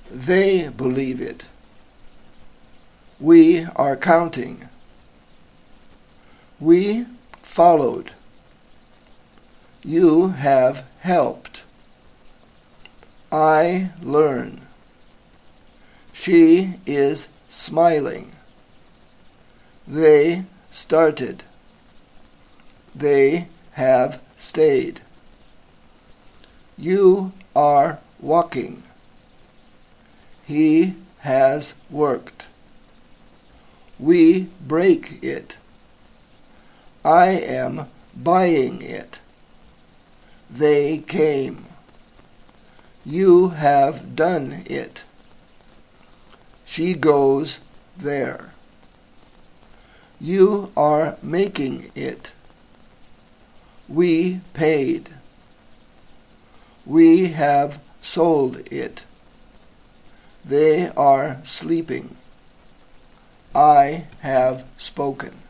They believe it. We are counting. We followed. You have helped. I learn. She is smiling. They started. They have stayed. You are walking. He has worked. We break it. I am buying it. They came. You have done it. She goes there. You are making it. We paid. We have sold it. They are sleeping. I have spoken.